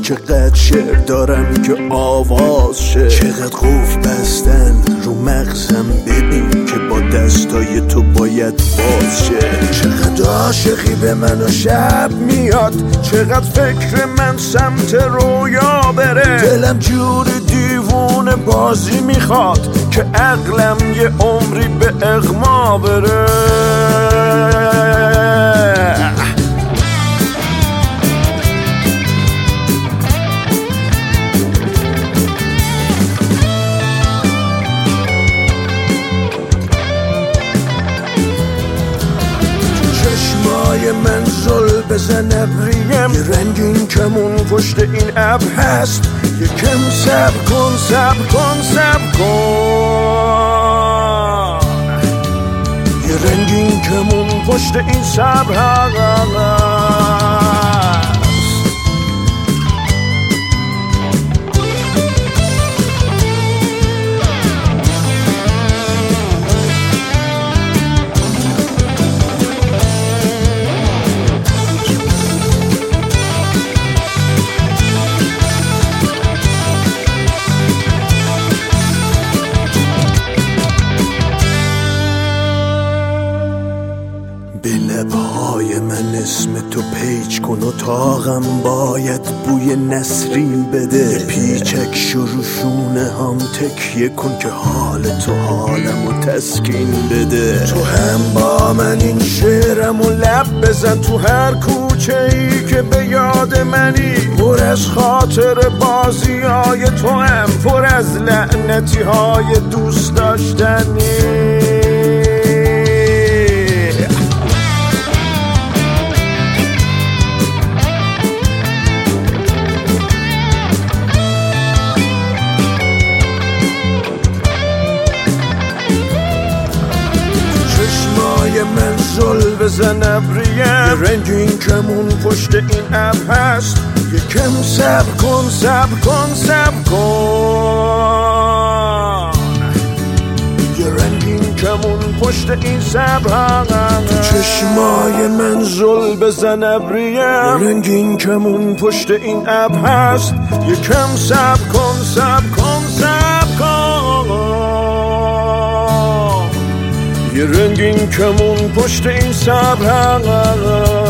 چقدر شعر دارم که آواز شه، چقدر قفل بستن رو مغزم ببین که با دستای تو باید باز شه. چقدر عاشقی به من و شب میاد، چقدر فکر من سمت رویا بره، دلم جور دیوونه بازی میخواد که عقلم یه عمری به اغما بره. من زل بزن ابریم، یه رنگین کمون پشت این ابر هست، یکم صبر کن صبر کن صبر کن، یه رنگین کمون پشت این صبر هست. به لبهای من اسم تو پیچ کن و تاقم باید بوی نسرین بده، یه پیچک شروشونه هم تکیه کن که حال تو حالمو تسکین بده. تو هم با من این شعرمو لب بزن، تو هر کوچه ای که به یاد منی، پر از خاطر بازی های تو هم پر از لعنتی های دوست داشتنی. من زل بزن ابریم، یه رنگین کمون پشت این ابر هست، یکم صبر کن صبر کن صبر کن، یه رنگین کمون پشت این صبر هست. تو چشمای من زل بزن ابریم، یه رنگین کمون پشت این ابر هست، یکم صبر کن صبر کن صبر کن، یه رنگین کمون پشت این صبر هست.